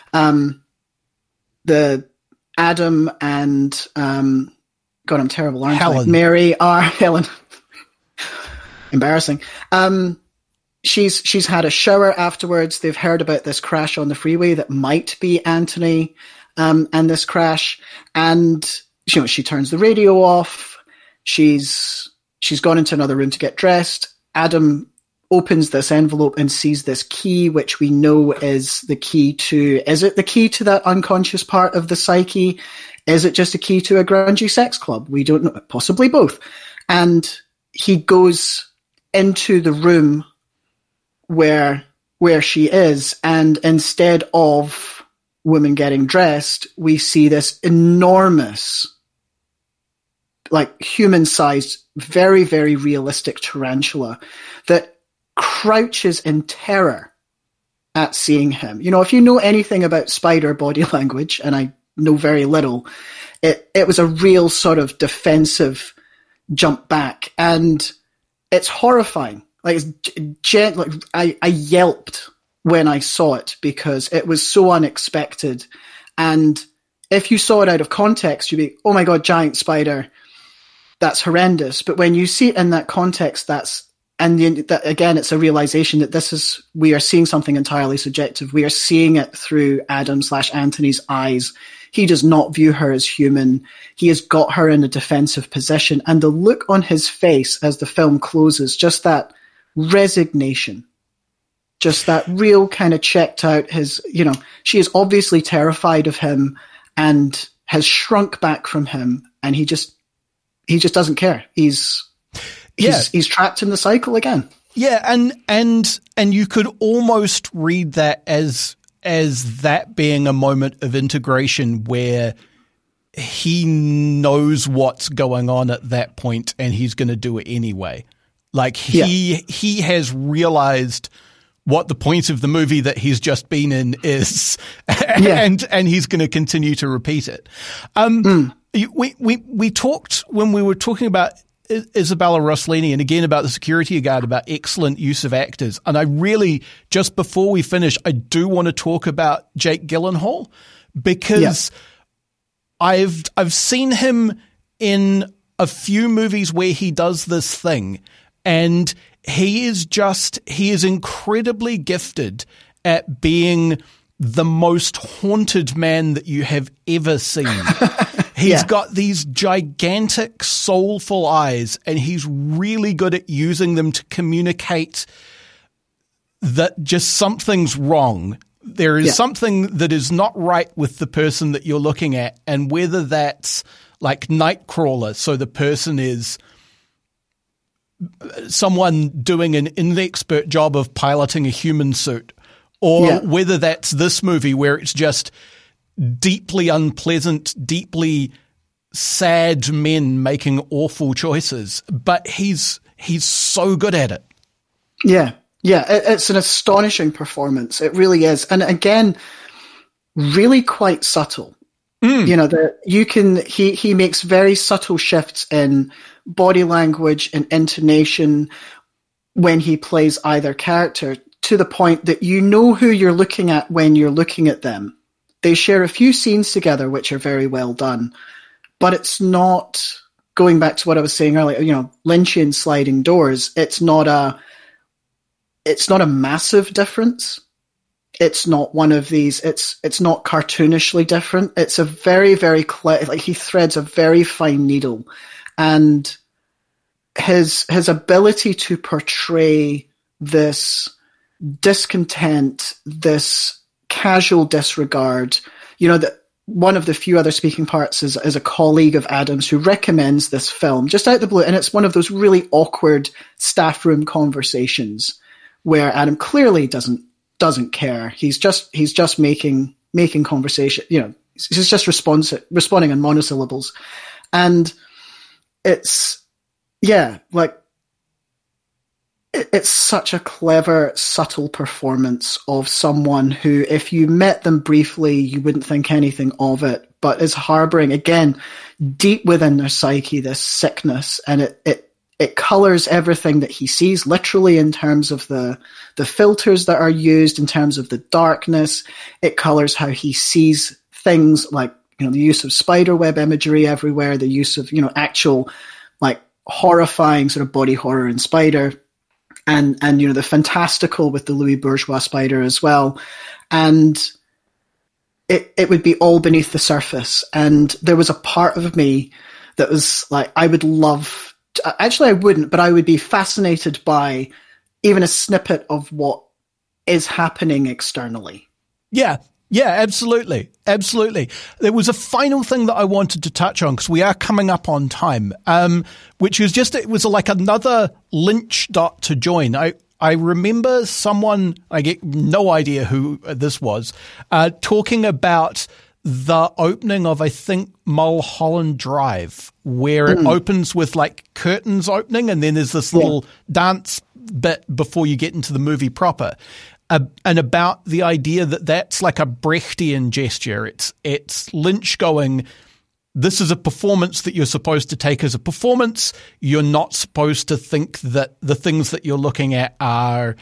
The Adam and God, I'm terrible, aren't I? Mary are Helen. Embarrassing. She's had a shower afterwards. They've heard about this crash on the freeway that might be Anthony, and this crash. And she turns the radio off. She's gone into another room to get dressed. Adam opens this envelope and sees this key, which we know is the key to. Is it the key to that unconscious part of the psyche? Is it just a key to a grungy sex club? We don't know. Possibly both. And he goes into the room where she is, and instead of women getting dressed, we see this enormous, like human-sized, very, very realistic tarantula that crouches in terror at seeing him. If you know anything about spider body language, and I know very little, it was a real sort of defensive jump back, and it's horrifying. Like, I yelped when I saw it because it was so unexpected. And if you saw it out of context, you'd be, oh my God, giant spider, that's horrendous. But when you see it in that context, again, it's a realization that we are seeing something entirely subjective. We are seeing it through Adam/Anthony's eyes. He does not view her as human. He has got her in a defensive position. And the look on his face as the film closes, just that resignation, just that real kind of checked out. She is obviously terrified of him and has shrunk back from him. And he just doesn't care. He's trapped in the cycle again. Yeah. And you could almost read that as that being a moment of integration where he knows what's going on at that point and he's going to do it anyway. Like he has realized what the point of the movie that he's just been in is, and he's going to continue to repeat it. We talked when we were talking about Isabella Rossellini and again about the security guard, about excellent use of actors. And I really, just before we finish, I do want to talk about Jake Gyllenhaal because I've seen him in a few movies where he does this thing, and he is incredibly gifted at being the most haunted man that you have ever seen. He's got these gigantic, soulful eyes, and he's really good at using them to communicate that just something's wrong. There is something that is not right with the person that you're looking at, and whether that's like Nightcrawler, so the person is someone doing an inexpert job of piloting a human suit, or whether that's this movie where it's just deeply unpleasant, deeply sad men making awful choices, but he's so good at it. Yeah, it's an astonishing performance. It really is, and again, really quite subtle. He makes very subtle shifts in body language and intonation when he plays either character, to the point that you know who you're looking at when you're looking at them. They share a few scenes together, which are very well done, but it's not, going back to what I was saying earlier, Lynchian sliding doors. It's not a massive difference. It's not one of these, it's not cartoonishly different. It's a very, very he threads a very fine needle, and his ability to portray this discontent, this casual disregard. That one of the few other speaking parts is a colleague of Adam's who recommends this film just out the blue, and it's one of those really awkward staff room conversations where Adam clearly doesn't care. He's just making conversation. He's just responding in monosyllables, and it's such a clever, subtle performance of someone who, if you met them briefly, you wouldn't think anything of it, but is harboring, again, deep within their psyche, this sickness, and it colors everything that he sees, literally, in terms of the filters that are used, in terms of the darkness. It colors how he sees things, like, the use of spiderweb imagery everywhere, the use of, actual, like, horrifying sort of body horror and spider, and the fantastical with the Louis Bourgeois spider as well. And it would be all beneath the surface. And there was a part of me that was like, I would love to, actually I wouldn't, but I would be fascinated by even a snippet of what is happening externally. Yeah, absolutely. Absolutely. There was a final thing that I wanted to touch on, because we are coming up on time, which was it was like another Lynch dot to join. I remember someone, I get no idea who this was, talking about the opening of, I think, Mulholland Drive, where it opens with like curtains opening, and then there's this little dance bit before you get into the movie proper. And about the idea that that's like a Brechtian gesture. It's Lynch going, this is a performance that you're supposed to take as a performance. You're not supposed to think that the things that you're looking at are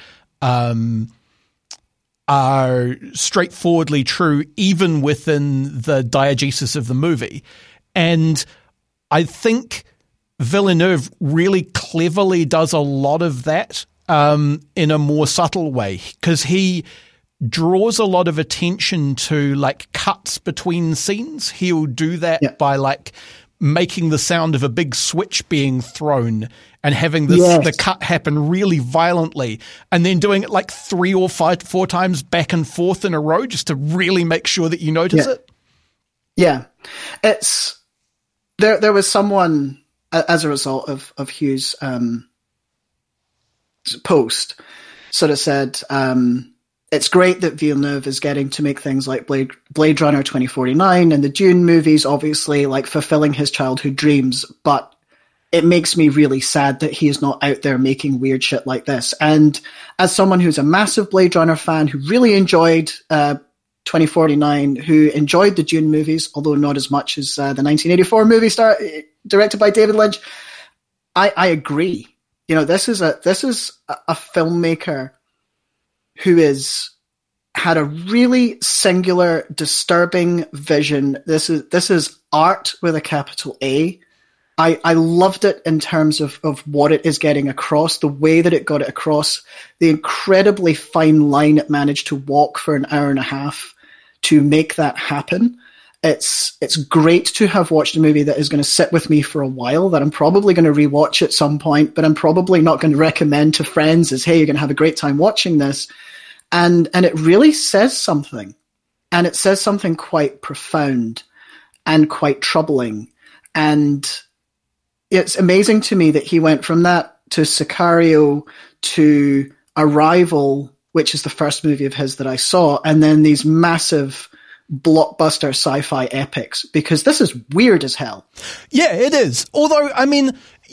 straightforwardly true, even within the diegesis of the movie. And I think Villeneuve really cleverly does a lot of that in a more subtle way, because he draws a lot of attention to like cuts between scenes. He'll do that by like making the sound of a big switch being thrown and having the cut happen really violently, and then doing it like 3 or 4 times back and forth in a row just to really make sure that you notice it. Yeah. It's there was someone as a result of Hugh's post sort of said, it's great that Villeneuve is getting to make things like Blade Runner 2049 and the Dune movies, obviously like fulfilling his childhood dreams, but it makes me really sad that he is not out there making weird shit like this. And as someone who's a massive Blade Runner fan, who really enjoyed 2049, who enjoyed the Dune movies, although not as much as the 1984 movie directed by David Lynch, I agree. This is a filmmaker who had a really singular, disturbing vision. This is art with a capital A. I loved it in terms of what it is getting across, the way that it got it across, the incredibly fine line it managed to walk for an hour and a half to make that happen. It's great to have watched a movie that is going to sit with me for a while, that I'm probably going to rewatch at some point, but I'm probably not going to recommend to friends as, hey, you're going to have a great time watching this. And it really says something. And it says something quite profound and quite troubling. And it's amazing to me that he went from that to Sicario to Arrival, which is the first movie of his that I saw, and then these massive blockbuster sci-fi epics, because this is weird as hell. Yeah, it is. Although, I mean,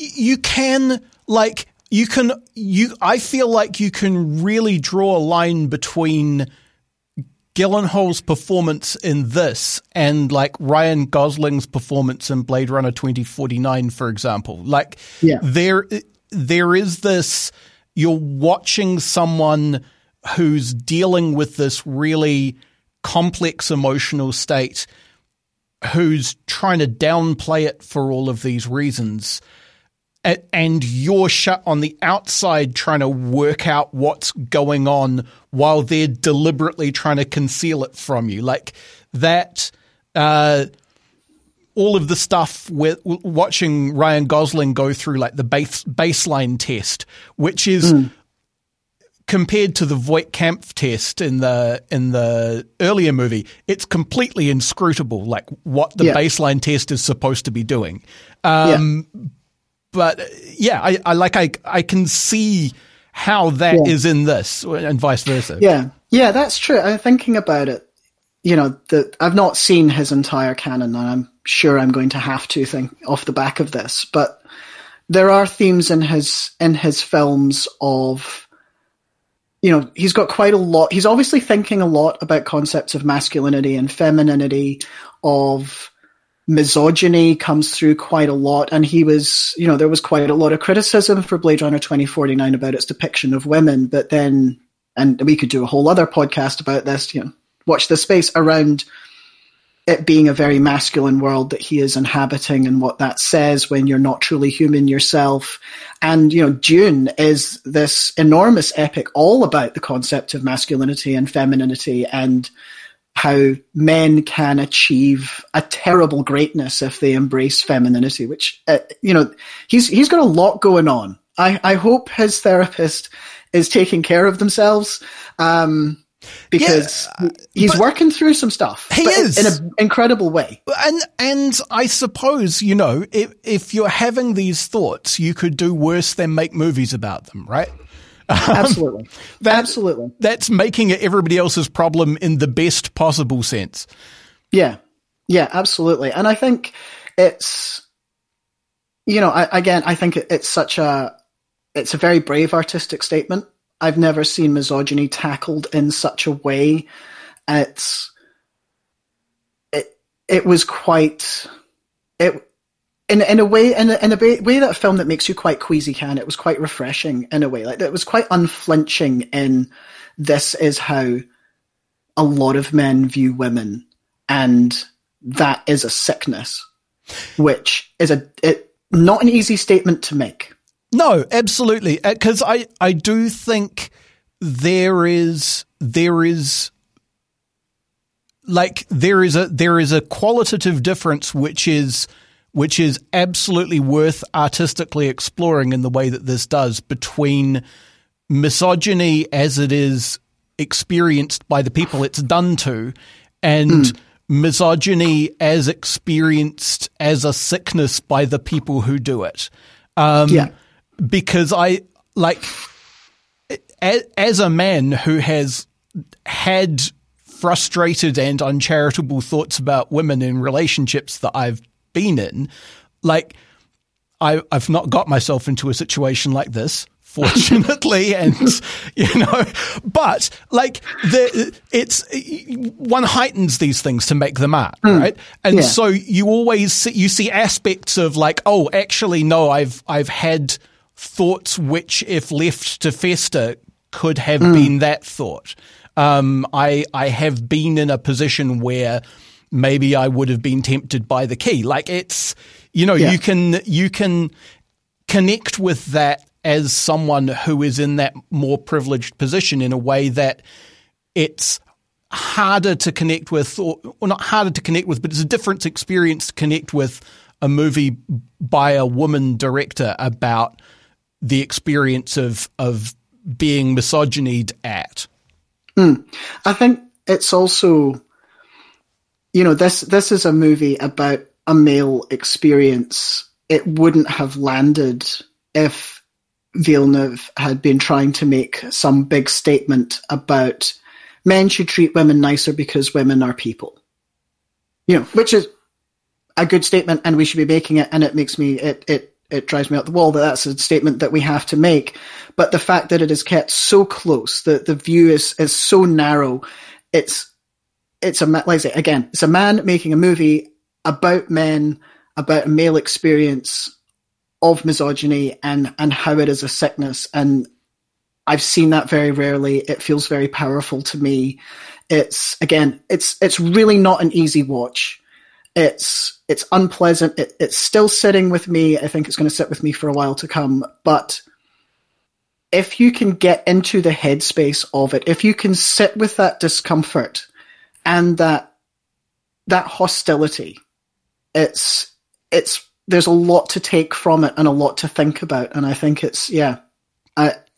I feel like you can really draw a line between Gyllenhaal's performance in this and like Ryan Gosling's performance in Blade Runner 2049, for example. Like, there is this, you're watching someone who's dealing with this really complex emotional state, who's trying to downplay it for all of these reasons, and you're shut on the outside trying to work out what's going on while they're deliberately trying to conceal it from you. Like that, all of the stuff with watching Ryan Gosling go through like the baseline test, which is compared to the Voigt-Kampff test in the earlier movie, it's completely inscrutable, like what the baseline test is supposed to be doing. But I can see how that is in this, and vice versa. Yeah, that's true. I'm thinking about it. I've not seen his entire canon, and I'm sure I'm going to have to think off the back of this. But there are themes in his films of, he's got quite a lot. He's obviously thinking a lot about concepts of masculinity and femininity, of misogyny comes through quite a lot. And he was, there was quite a lot of criticism for Blade Runner 2049 about its depiction of women. But then, and we could do a whole other podcast about this, watch the space around it being a very masculine world that he is inhabiting and what that says when you're not truly human yourself. And, Dune is this enormous epic all about the concept of masculinity and femininity and how men can achieve a terrible greatness if they embrace femininity, which, he's got a lot going on. I hope his therapist is taking care of themselves. Because he's working through some stuff. He is. In an incredible way. And I suppose, if you're having these thoughts, you could do worse than make movies about them, right? Absolutely. Absolutely. That's making it everybody else's problem in the best possible sense. Yeah. Yeah, absolutely. And I think it's, I think it's it's a very brave artistic statement. I've never seen misogyny tackled in such a way. It was quite in a way that a film that makes you quite queasy can. It was quite refreshing in a way. Like, it was quite unflinching in this is how a lot of men view women, and that is a sickness, which is not an easy statement to make. No, absolutely. Because I do think there is a qualitative difference which is absolutely worth artistically exploring in the way that this does, between misogyny as it is experienced by the people it's done to, and misogyny as experienced as a sickness by the people who do it. Because as a man who has had frustrated and uncharitable thoughts about women in relationships that I've been in, I've not got myself into a situation like this, fortunately, and but one heightens these things to make them art, right? And so you see aspects of actually no, I've had thoughts which, if left to fester, could have been that thought. I have been in a position where maybe I would have been tempted by the key. You can connect with that as someone who is in that more privileged position in a way that it's harder to connect with, or not harder to connect with, but it's a different experience to connect with a movie by a woman director about the experience of being misogynied at. I think it's also, this is a movie about a male experience. It wouldn't have landed if Villeneuve had been trying to make some big statement about men should treat women nicer because women are people. Which is a good statement, and we should be making it, and it makes me, it drives me up the wall that that's a statement that we have to make. But the fact that it is kept so close, that the view is so narrow, it's a man making a movie about men, about a male experience of misogyny and how it is a sickness. And I've seen that very rarely. It feels very powerful to me. It's really not an easy watch. It's unpleasant. It's still sitting with me. I think it's going to sit with me for a while to come. But if you can get into the headspace of it, if you can sit with that discomfort and that hostility, there's a lot to take from it and a lot to think about. And I think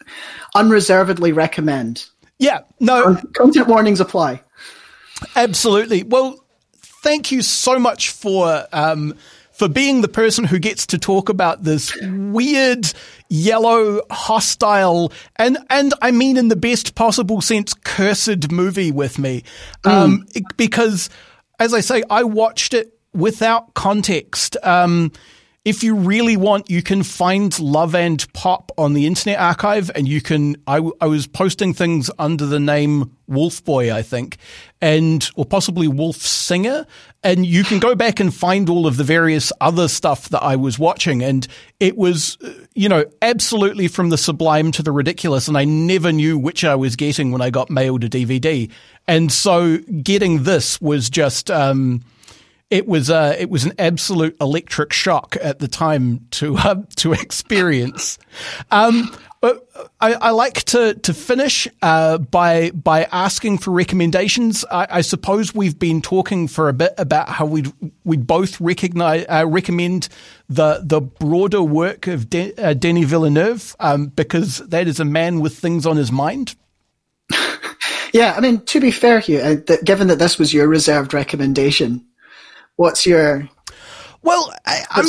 unreservedly recommend. Yeah, no. Content warnings apply. Absolutely. Well, thank you so much for being the person who gets to talk about this weird, yellow, hostile, and I mean in the best possible sense, cursed movie with me. Because, as I say, I watched it without context. If you really want, you can find Love and Pop on the Internet Archive, and you can. I was posting things under the name Wolf Boy, I think, or possibly Wolf Singer, and you can go back and find all of the various other stuff that I was watching, and it was, absolutely from the sublime to the ridiculous, and I never knew which I was getting when I got mailed a DVD, and so getting this was just. It was an absolute electric shock at the time to experience. I like to finish by asking for recommendations. I suppose we've been talking for a bit about how we'd both recommend the broader work of Denis Villeneuve because that is a man with things on his mind. Yeah, I mean, to be fair, Hugh, given that this was your reserved recommendation. What's your? Well, I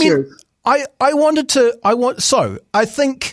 think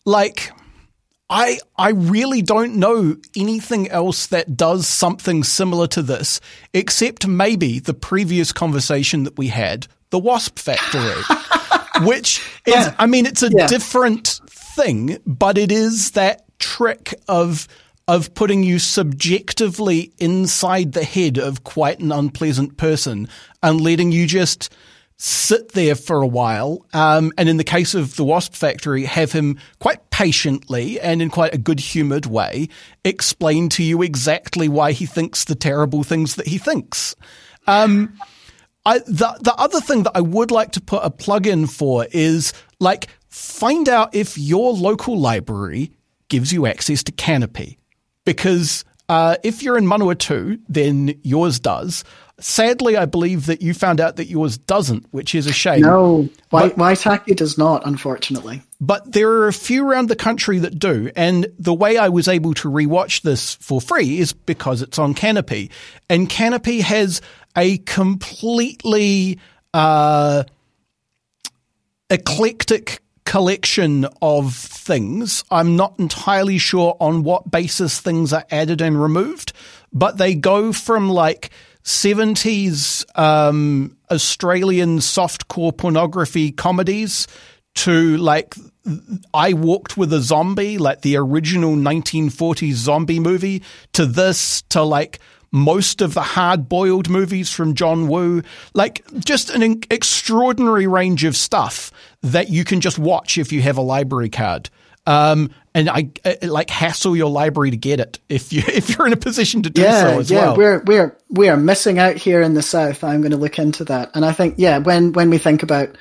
I really don't know anything else that does something similar to this, except maybe the previous conversation that we had, The Wasp Factory, which is, it's a different thing, but it is that trick of putting you subjectively inside the head of quite an unpleasant person and letting you just sit there for a while. And in the case of The Wasp Factory, have him quite patiently and in quite a good-humoured way explain to you exactly why he thinks the terrible things that he thinks. The other thing that I would like to put a plug in for is, find out if your local library gives you access to Kanopy. Because if you're in Manawatu, then yours does. Sadly, I believe that you found out that yours doesn't, which is a shame. No, Waitaki does not, unfortunately. But there are a few around the country that do, and the way I was able to rewatch this for free is because it's on Kanopy. And Kanopy has a completely eclectic collection of things. I'm not entirely sure on what basis things are added and removed, but they go from 70s Australian softcore pornography comedies to I Walked with a Zombie, the original 1940s zombie movie, to this, to most of the hard-boiled movies from John Woo, just an extraordinary range of stuff that you can just watch if you have a library card. And I hassle your library to get it if you're in a position to do so as well. Yeah, we are missing out here in the South. I'm going to look into that. And I think, when we think about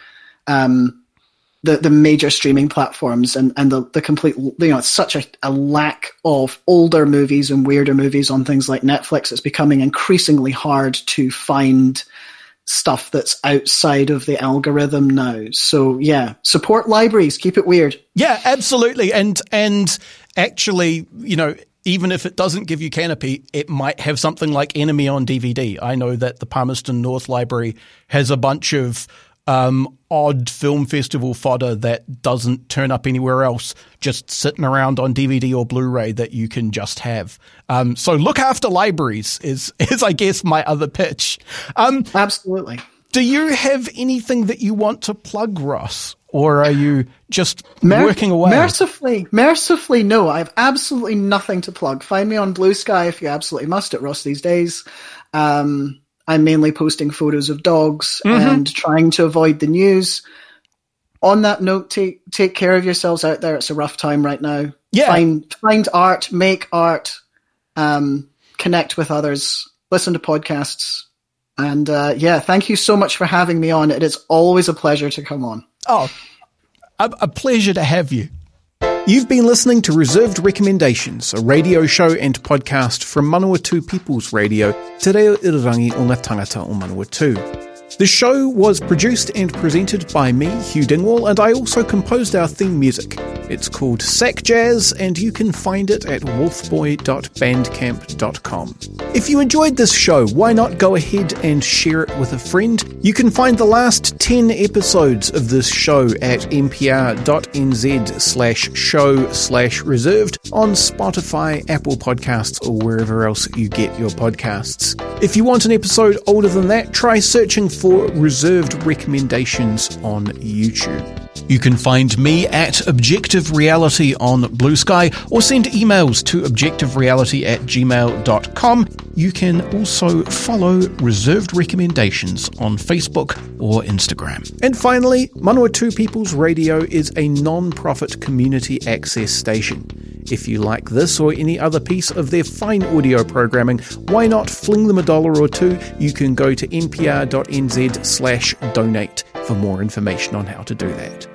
the major streaming platforms and the complete, it's such a lack of older movies and weirder movies on things like Netflix. It's becoming increasingly hard to find stuff that's outside of the algorithm now. So support libraries, keep it weird. Yeah, absolutely. And actually, even if it doesn't give you Kanopy, it might have something like Enemy on DVD. I know that the Palmerston North Library has a bunch of odd film festival fodder that doesn't turn up anywhere else, just sitting around on DVD or Blu-ray that you can just have. So look after libraries is I guess my other pitch. Absolutely. Do you have anything that you want to plug, Ross? Or are you just working away? Mercifully, no. I have absolutely nothing to plug. Find me on Blue Sky if you absolutely must at Ross These Days. I'm mainly posting photos of dogs and trying to avoid the news. On that note, take care of yourselves out there. It's a rough time right now. Yeah. Find art, make art, connect with others, listen to podcasts. And thank you so much for having me on. It is always a pleasure to come on. Oh, a pleasure to have you. You've been listening to Reserved Recommendations, a radio show and podcast from Manawatu People's Radio, Te Reo Irirangi o ngā tangata o Manawatu. The show was produced and presented by me, Hugh Dingwall, and I also composed our theme music. It's called Sack Jazz, and you can find it at wolfboy.bandcamp.com. If you enjoyed this show, why not go ahead and share it with a friend? You can find the last 10 episodes of this show at npr.nz/show/reserved on Spotify, Apple Podcasts, or wherever else you get your podcasts. If you want an episode older than that, try searching for Reserved Recommendations on YouTube. You can find me at Objective Reality on Blue Sky, or send emails to objectivereality@gmail.com. You can also follow Reserved Recommendations on Facebook or Instagram. And finally, Manawatu People's Radio is a non-profit community access station. If you like this or any other piece of their fine audio programming, why not fling them $1 or $2? You can go to npr.nz/donate for more information on how to do that.